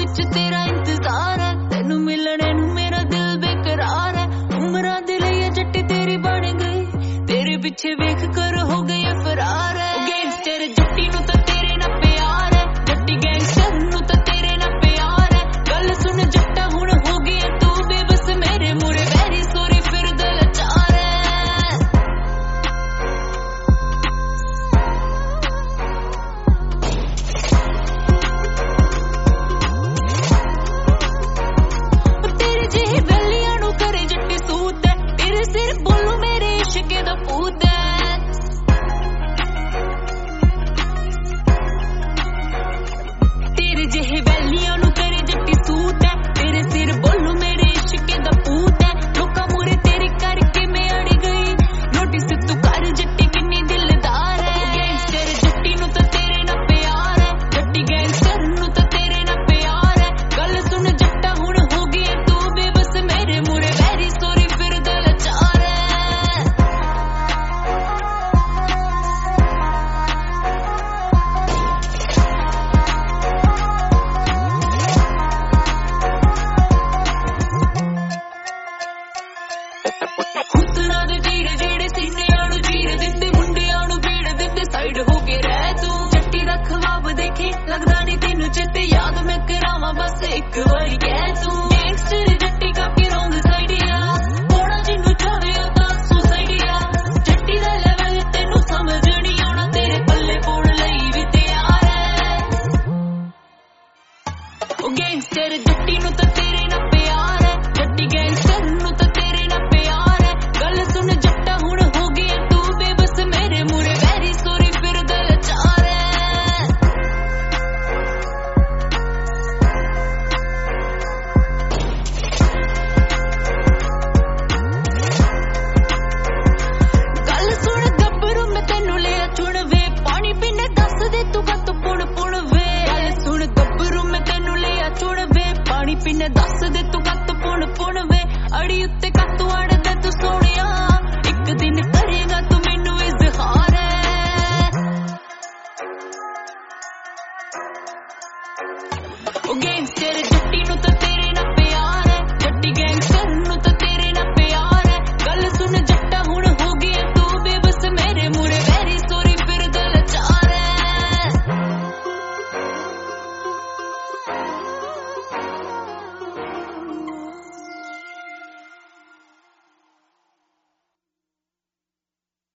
विच तेरा इंतजार है, तेनू मिलने नू मेरा दिल बेकरार है। उमरां दे लई जट्टी तेरी बन गई, तेरे पीछे वेख कर हो गई फरार है। गैंगस्टर जट्टी नू तां तेरे नाल प्यार है, जट्टी गैंगस्टर नू तां तेरे नाल प्यार है। गल सुन जट्टा हुण हो गया तू बेबस, मेरे मुरे वैरी सॉरी फिर दिल चार है। तेरे जेहे वैलियां नू करे जट्टी सूत है, तेरे सिर बोलू मेरे इश्क दा पूत है। तेरे जेहे वैलियां नू करे जट्टी सूत है, तेरे सिर बोलू मेरे इश्क दा पूत है। लोकां मूरे तेरे करके मैं अड़ गई, नोटिस तू कर जट्टी किन्नी दिलदार है। गैंगस्टर जट्टी नू तां तेरे नाल प्यार है, जट्टी गैंगस्टर नू तां तेरे नाल प्यार है। गल सुन जट्टा हुण हो गया तू बेबस, मेरे मूरे वैरी सॉरी फिर दिल चार है। खुसना दे तीर जेड़े सीनियां नू चीर दिंदे, मुंडियां नू भीड़ दिंदे, साइड हो के रह तू। जट्टी दा ख्वाब देखे लगदा नहीं तेनू चेते, याद मैं करावां बस एक वारी।